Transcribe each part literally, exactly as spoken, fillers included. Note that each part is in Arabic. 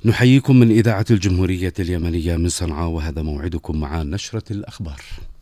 نحييكم من إذاعة الجمهورية اليمنية من صنعاء، وهذا موعدكم مع نشرة الأخبار.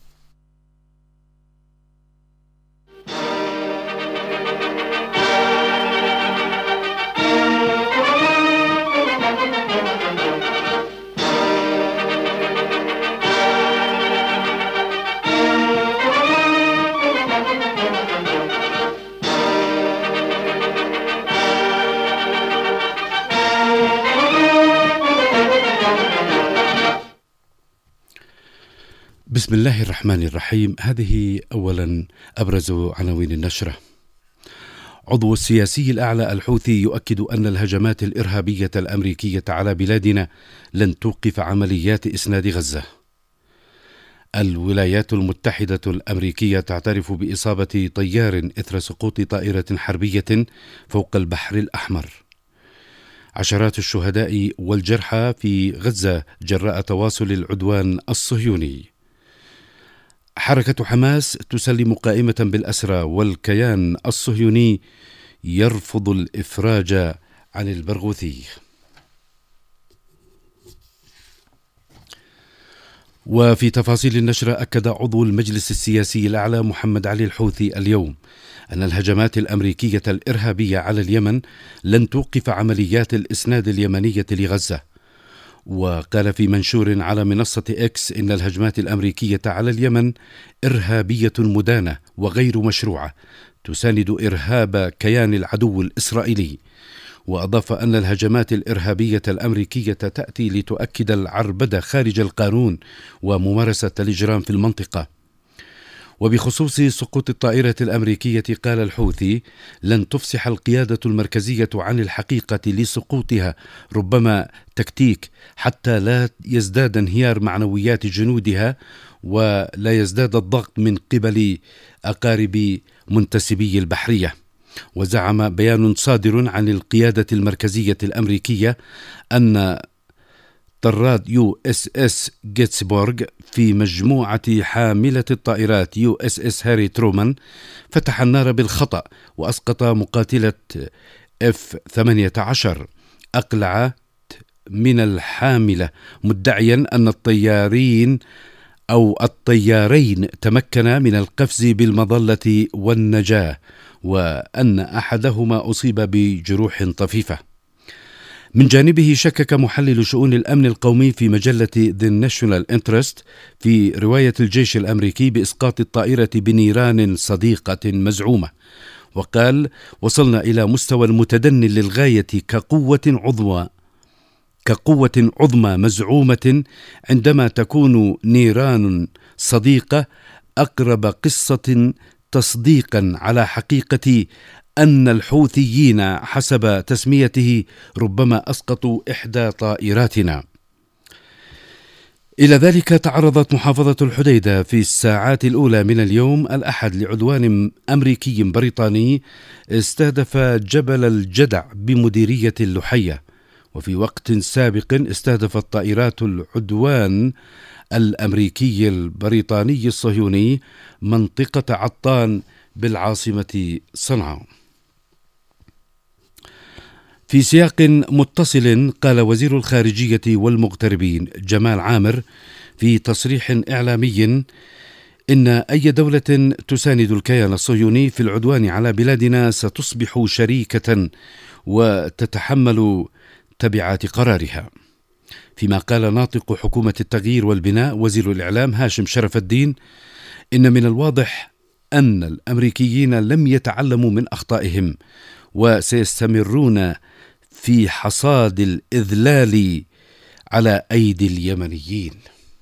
بسم الله الرحمن الرحيم. هذه أولا أبرز عناوين النشرة. عضو السياسي الأعلى الحوثي يؤكد أن الهجمات الإرهابية الأمريكية على بلادنا لن توقف عمليات إسناد غزة. الولايات المتحدة الأمريكية تعترف بإصابة طيار إثر سقوط طائرة حربية فوق البحر الأحمر. عشرات الشهداء والجرحى في غزة جراء تواصل العدوان الصهيوني. حركة حماس تسلم قائمة بالأسرى، والكيان الصهيوني يرفض الإفراج عن البرغوثي. وفي تفاصيل النشرة، أكد عضو المجلس السياسي الأعلى محمد علي الحوثي اليوم أن الهجمات الأمريكية الإرهابية على اليمن لن توقف عمليات الإسناد اليمنية لغزة. وقال في منشور على منصة إكس إن الهجمات الأمريكية على اليمن إرهابية مدانة وغير مشروعة تساند إرهاب كيان العدو الإسرائيلي. وأضاف أن الهجمات الإرهابية الأمريكية تأتي لتؤكد العربدة خارج القانون وممارسة الإجرام في المنطقة. وبخصوص سقوط الطائرة الأمريكية، قال الحوثي: لن تفصح القيادة المركزية عن الحقيقة لسقوطها، ربما تكتيك حتى لا يزداد انهيار معنويات جنودها ولا يزداد الضغط من قبل أقارب منتسبي البحرية. وزعم بيان صادر عن القيادة المركزية الأمريكية أن طراد يو اس اس جيتسبورغ في مجموعة حاملة الطائرات يو اس اس هاري ترومان فتح النار بالخطأ وأسقط مقاتلة اف ثمانية عشر. أقلعت من الحاملة مدعيا أن الطيارين أو الطيارين تمكنا من القفز بالمظلة والنجاة، وأن أحدهما أصيب بجروح طفيفة. من جانبه، شكك محلل شؤون الأمن القومي في مجلة The National Interest في رواية الجيش الأمريكي بإسقاط الطائرة بنيران صديقة مزعومة، وقال: وصلنا إلى مستوى المتدني للغاية كقوة عظمى كقوة عظمى مزعومة عندما تكون نيران صديقة أقرب قصة تصديقا على حقيقة أن الحوثيين حسب تسميته ربما أسقطوا إحدى طائراتنا. إلى ذلك، تعرضت محافظة الحديدة في الساعات الأولى من اليوم الأحد لعدوان أمريكي بريطاني استهدف جبل الجدع بمديرية اللحية. وفي وقت سابق استهدفت طائرات العدوان الأمريكي البريطاني الصهيوني منطقة عطان بالعاصمة صنعاء. في سياق متصل، قال وزير الخارجية والمغتربين جمال عامر في تصريح إعلامي إن أي دولة تساند الكيان الصهيوني في العدوان على بلادنا ستصبح شريكة وتتحمل تبعات قرارها. فيما قال ناطق حكومة التغيير والبناء وزير الإعلام هاشم شرف الدين إن من الواضح أن الأمريكيين لم يتعلموا من أخطائهم وسيستمرون في حصاد الإذلال على أيدي اليمنيين.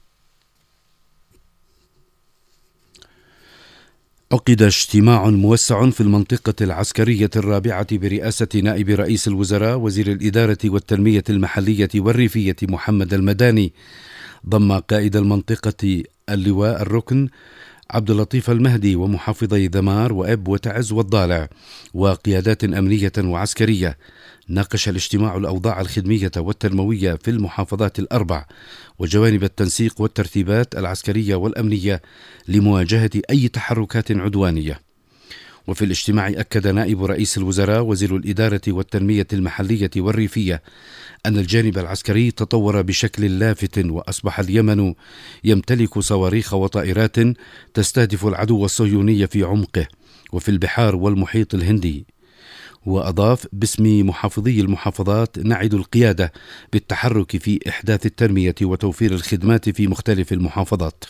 عقد اجتماع موسع في المنطقة العسكرية الرابعة برئاسة نائب رئيس الوزراء وزير الإدارة والتنمية المحلية والريفية محمد المداني، ضم قائد المنطقة اللواء الركن عبد اللطيف المهدي ومحافظي ذمار وأب وتعز والضالع وقيادات أمنية وعسكرية. ناقش الاجتماع الأوضاع الخدمية والتنموية في المحافظات الأربع وجوانب التنسيق والترتيبات العسكرية والأمنية لمواجهة أي تحركات عدوانية. وفي الاجتماع أكد نائب رئيس الوزراء وزير الإدارة والتنمية المحلية والريفية أن الجانب العسكري تطور بشكل لافت، وأصبح اليمن يمتلك صواريخ وطائرات تستهدف العدو الصهيوني في عمقه وفي البحار والمحيط الهندي. وأضاف: باسم محافظي المحافظات نعد القيادة بالتحرك في إحداث التنمية وتوفير الخدمات في مختلف المحافظات.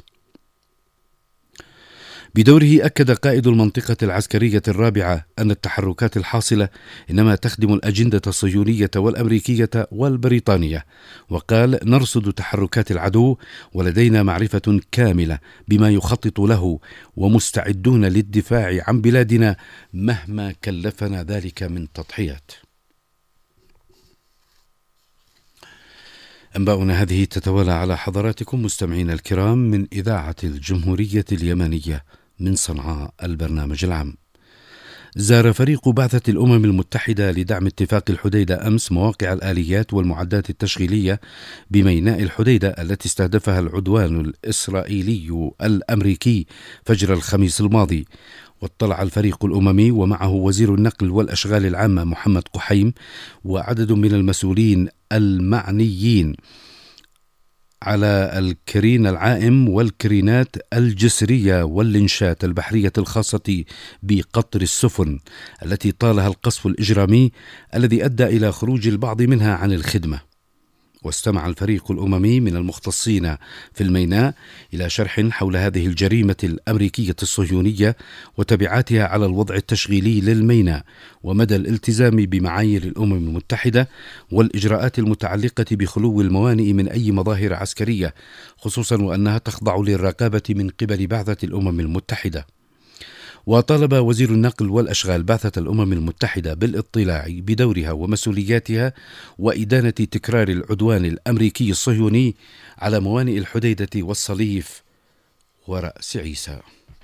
بدوره أكد قائد المنطقة العسكرية الرابعة أن التحركات الحاصلة إنما تخدم الأجندة الصهيونية والأمريكية والبريطانية، وقال: نرصد تحركات العدو ولدينا معرفة كاملة بما يخطط له، ومستعدون للدفاع عن بلادنا مهما كلفنا ذلك من تضحيات. أنباؤنا هذه تتوالى على حضراتكم مستمعين الكرام من إذاعة الجمهورية اليمنية من صنعاء البرنامج العام. زار فريق بعثة الأمم المتحدة لدعم اتفاق الحديدة أمس مواقع الآليات والمعدات التشغيلية بميناء الحديدة التي استهدفها العدوان الإسرائيلي الأمريكي فجر الخميس الماضي. واطلع الفريق الأممي ومعه وزير النقل والأشغال العامة محمد قحيم وعدد من المسؤولين المعنيين على الكرين العائم والكرينات الجسرية واللنشات البحرية الخاصة بقطر السفن التي طالها القصف الإجرامي الذي أدى إلى خروج البعض منها عن الخدمة. واستمع الفريق الأممي من المختصين في الميناء إلى شرح حول هذه الجريمة الأمريكية الصهيونية وتبعاتها على الوضع التشغيلي للميناء ومدى الالتزام بمعايير الأمم المتحدة والإجراءات المتعلقة بخلو الموانئ من أي مظاهر عسكرية، خصوصا وأنها تخضع للرقابة من قبل بعثة الأمم المتحدة. وطالب وزير النقل والأشغال بعثة الأمم المتحدة بالاطلاع بدورها ومسؤولياتها وإدانة تكرار العدوان الأمريكي الصهيوني على موانئ الحديدة والصليف ورأس عيسى.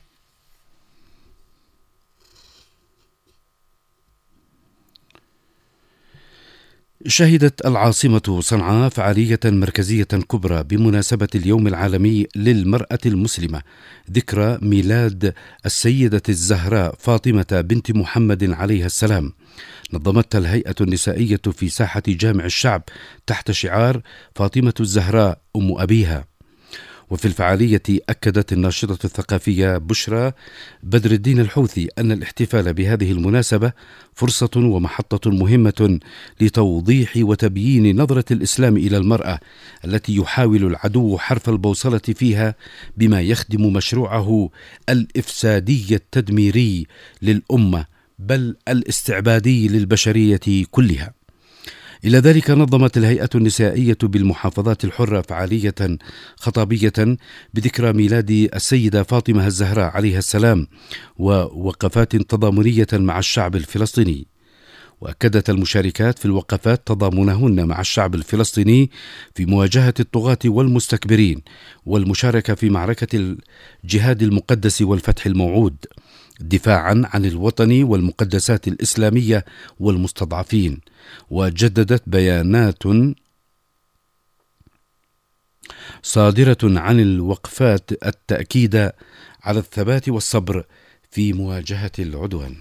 شهدت العاصمة صنعاء فعالية مركزية كبرى بمناسبة اليوم العالمي للمرأة المسلمة، ذكرى ميلاد السيدة الزهراء فاطمة بنت محمد عليها السلام. نظمتها الهيئة النسائية في ساحة جامع الشعب تحت شعار فاطمة الزهراء أم أبيها. وفي الفعالية أكدت الناشطة الثقافية بشرى بدر الدين الحوثي أن الاحتفال بهذه المناسبة فرصة ومحطة مهمة لتوضيح وتبيين نظرة الإسلام إلى المرأة التي يحاول العدو حرف البوصلة فيها بما يخدم مشروعه الإفسادي التدميري للأمة بل الاستعبادي للبشرية كلها. إلى ذلك نظمت الهيئة النسائية بالمحافظات الحرة فعالية خطابية بذكرى ميلاد السيدة فاطمة الزهراء عليها السلام ووقفات تضامنية مع الشعب الفلسطيني. وأكدت المشاركات في الوقفات تضامنهن مع الشعب الفلسطيني في مواجهة الطغاة والمستكبرين والمشاركة في معركة الجهاد المقدس والفتح الموعود دفاعا عن الوطن والمقدسات الإسلامية والمستضعفين. وجددت بيانات صادرة عن الوقفات التأكيد على الثبات والصبر في مواجهة العدوان.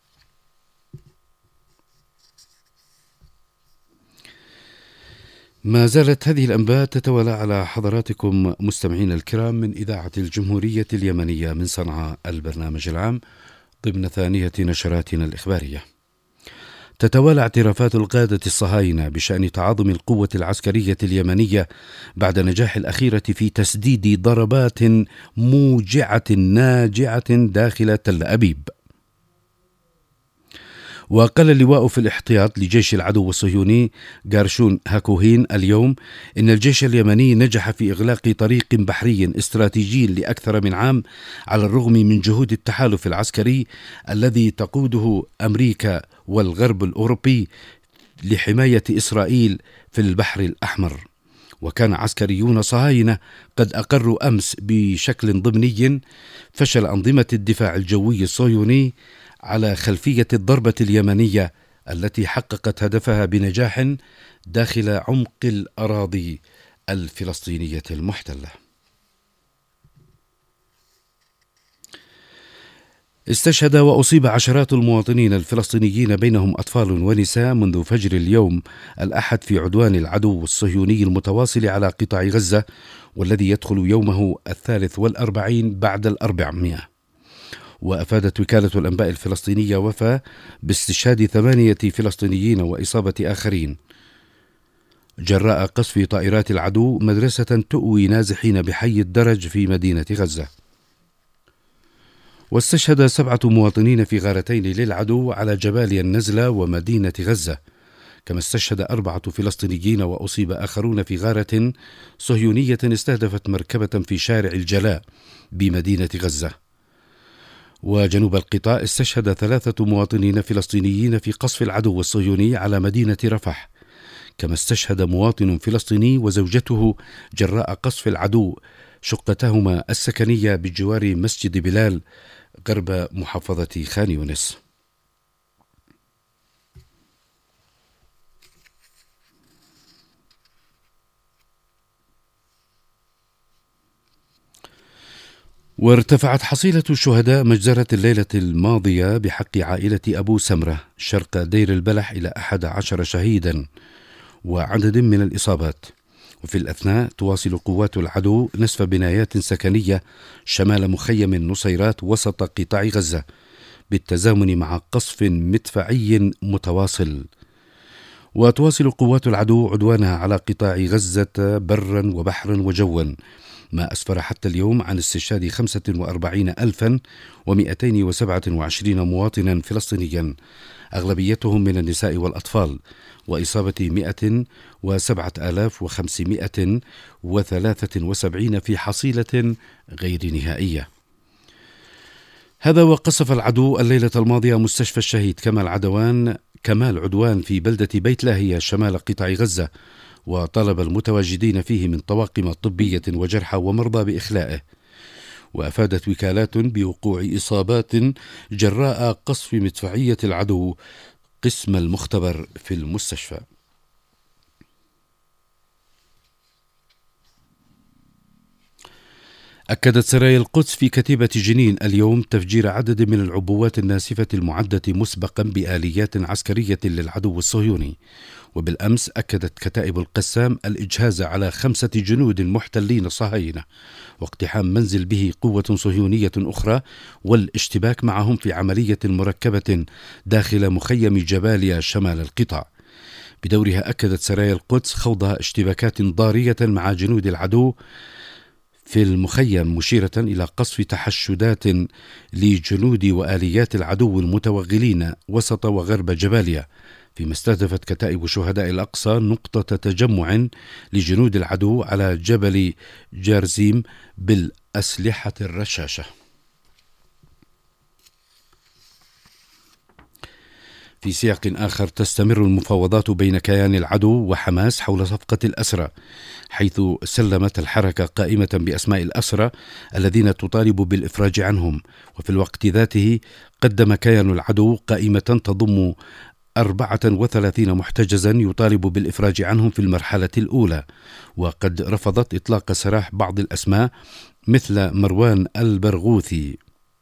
ما زالت هذه الأنباء تتوالى على حضراتكم مستمعين الكرام من إذاعة الجمهورية اليمنية من صنعاء البرنامج العام ضمن ثانية نشراتنا الإخبارية. تتوالى اعترافات القادة الصهاينة بشأن تعاظم القوة العسكرية اليمنية بعد نجاح الأخيرة في تسديد ضربات موجعة ناجعة داخل تل أبيب. وقال اللواء في الاحتياط لجيش العدو الصهيوني جارشون هاكوهين اليوم إن الجيش اليمني نجح في إغلاق طريق بحري استراتيجي لأكثر من عام على الرغم من جهود التحالف العسكري الذي تقوده أمريكا والغرب الأوروبي لحماية إسرائيل في البحر الأحمر. وكان عسكريون صهاينة قد أقروا أمس بشكل ضمني فشل أنظمة الدفاع الجوي الصهيوني على خلفية الضربة اليمنية التي حققت هدفها بنجاح داخل عمق الأراضي الفلسطينية المحتلة. استشهد وأصيب عشرات المواطنين الفلسطينيين بينهم أطفال ونساء منذ فجر اليوم الأحد في عدوان العدو الصهيوني المتواصل على قطاع غزة، والذي يدخل يومه الثالث والأربعين بعد الأربعمائة. وأفادت وكالة الأنباء الفلسطينية وفا باستشهاد ثمانية فلسطينيين وإصابة آخرين جراء قصف طائرات العدو مدرسة تؤوي نازحين بحي الدرج في مدينة غزة. واستشهد سبعة مواطنين في غارتين للعدو على جباليا النزلة ومدينة غزة، كما استشهد أربعة فلسطينيين وأصيب آخرون في غارة صهيونية استهدفت مركبة في شارع الجلاء بمدينة غزة. وجنوب القطاع استشهد ثلاثة مواطنين فلسطينيين في قصف العدو الصهيوني على مدينة رفح، كما استشهد مواطن فلسطيني وزوجته جراء قصف العدو شقتهما السكنية بجوار مسجد بلال غرب محافظة خان يونس. وارتفعت حصيلة شهداء مجزرة الليلة الماضية بحق عائلة أبو سمرة شرق دير البلح إلى أحد عشر شهيدا وعدد من الإصابات. وفي الأثناء تواصل قوات العدو نسف بنايات سكنية شمال مخيم النصيرات وسط قطاع غزة بالتزامن مع قصف مدفعي متواصل. وتواصل قوات العدو عدوانها على قطاع غزة برا وبحرا وجوا، ما أسفر حتى اليوم عن استشهاد خمسة وأربعين ألفا ومئتين وسبعة وعشرين مواطنا فلسطينيا أغلبيتهم من النساء والأطفال، وإصابة مئة وسبعة آلاف وخمسمائة وثلاثة وسبعين في حصيلة غير نهائية. هذا وقصف العدو الليلة الماضية مستشفى الشهيد كمال عدوان كمال عدوان في بلدة بيت لاهية شمال قطاع غزة، وطلب المتواجدين فيه من طواقم طبية وجرحى ومرضى بإخلائه. وأفادت وكالات بوقوع إصابات جراء قصف مدفعية العدو قسم المختبر في المستشفى. أكدت سرايا القدس في كتيبة جنين اليوم تفجير عدد من العبوات الناسفة المعدة مسبقا بآليات عسكرية للعدو الصهيوني. وبالأمس أكدت كتائب القسام الإجهاز على خمسة جنود محتلين صهاينة واقتحام منزل به قوة صهيونية أخرى والاشتباك معهم في عملية مركبة داخل مخيم جباليا شمال القطاع. بدورها أكدت سرايا القدس خوضها اشتباكات ضارية مع جنود العدو في المخيم، مشيرة إلى قصف تحشدات لجنود وآليات العدو المتوغلين وسط وغرب جباليا، فيما استهدفت كتائب شهداء الأقصى نقطة تجمع لجنود العدو على جبل جارزيم بالأسلحة الرشاشة. في سياق آخر، تستمر المفاوضات بين كيان العدو وحماس حول صفقة الأسرى، حيث سلمت الحركة قائمة بأسماء الأسرى الذين تطالب بالإفراج عنهم. وفي الوقت ذاته قدم كيان العدو قائمة تضم أربعة وثلاثين محتجزا يطالب بالإفراج عنهم في المرحلة الأولى، وقد رفضت إطلاق سراح بعض الأسماء مثل مروان البرغوثي.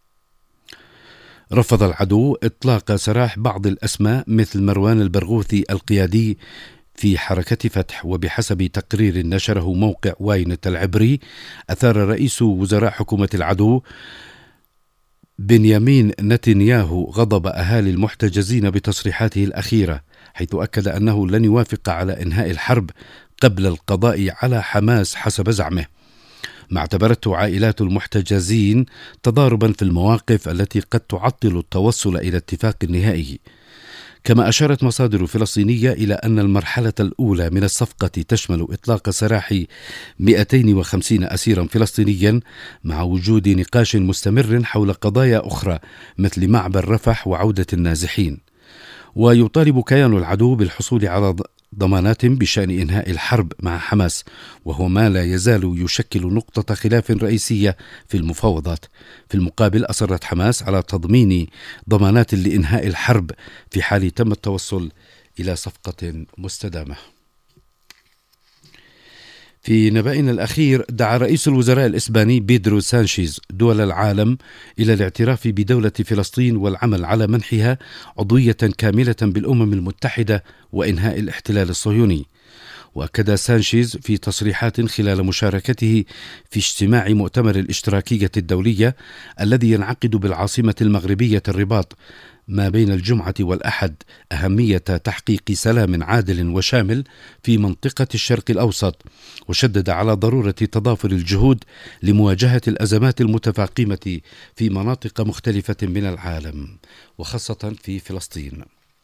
رفض العدو إطلاق سراح بعض الأسماء مثل مروان البرغوثي القيادي في حركة فتح. وبحسب تقرير نشره موقع واينت العبري، أثار رئيس وزراء حكومة العدو بنيامين نتنياهو غضب أهالي المحتجزين بتصريحاته الأخيرة، حيث أكد أنه لن يوافق على إنهاء الحرب قبل القضاء على حماس حسب زعمه، ما اعتبرته عائلات المحتجزين تضاربا في المواقف التي قد تعطل التوصل إلى اتفاق نهائي. كما أشارت مصادر فلسطينية إلى أن المرحلة الأولى من الصفقة تشمل إطلاق سراح مئتين وخمسين أسيرا فلسطينيا مع وجود نقاش مستمر حول قضايا أخرى مثل معبر رفح وعودة النازحين. ويطالب كيان العدو بالحصول على ضمانات بشأن إنهاء الحرب مع حماس، وهو ما لا يزال يشكل نقطة خلاف رئيسية في المفاوضات. في المقابل أصرت حماس على تضمين ضمانات لإنهاء الحرب في حال تم التوصل إلى صفقة مستدامة. في نبأنا الأخير، دعا رئيس الوزراء الإسباني بيدرو سانشيز دول العالم إلى الاعتراف بدولة فلسطين والعمل على منحها عضوية كاملة بالأمم المتحدة وإنهاء الاحتلال الصهيوني. وأكد سانشيز في تصريحات خلال مشاركته في اجتماع مؤتمر الاشتراكية الدولية الذي ينعقد بالعاصمة المغربية الرباط ما بين الجمعة والأحد أهمية تحقيق سلام عادل وشامل في منطقة الشرق الأوسط، وشدد على ضرورة تضافر الجهود لمواجهة الأزمات المتفاقمة في مناطق مختلفة من العالم وخاصة في فلسطين.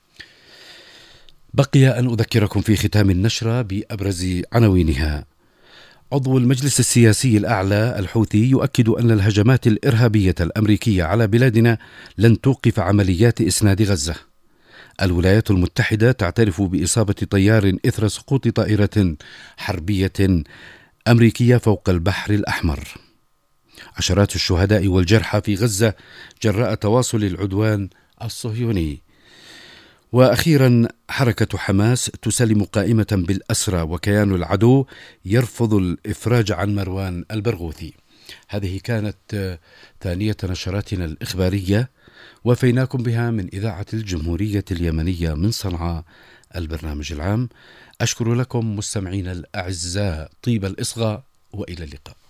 بقي أن أذكركم في ختام النشرة بأبرز عناوينها. عضو المجلس السياسي الأعلى الحوثي يؤكد أن الهجمات الإرهابية الأمريكية على بلادنا لن توقف عمليات إسناد غزة. الولايات المتحدة تعترف بإصابة طيار إثر سقوط طائرة حربية أمريكية فوق البحر الأحمر. عشرات الشهداء والجرحى في غزة جراء تواصل العدوان الصهيوني. وأخيرا، حركة حماس تسلم قائمة بالأسرى وكيان العدو يرفض الإفراج عن مروان البرغوثي. هذه كانت ثانية نشراتنا الإخبارية، وفيناكم بها من إذاعة الجمهورية اليمنية من صنعاء البرنامج العام. أشكر لكم مستمعين الأعزاء طيب الإصغاء، وإلى اللقاء.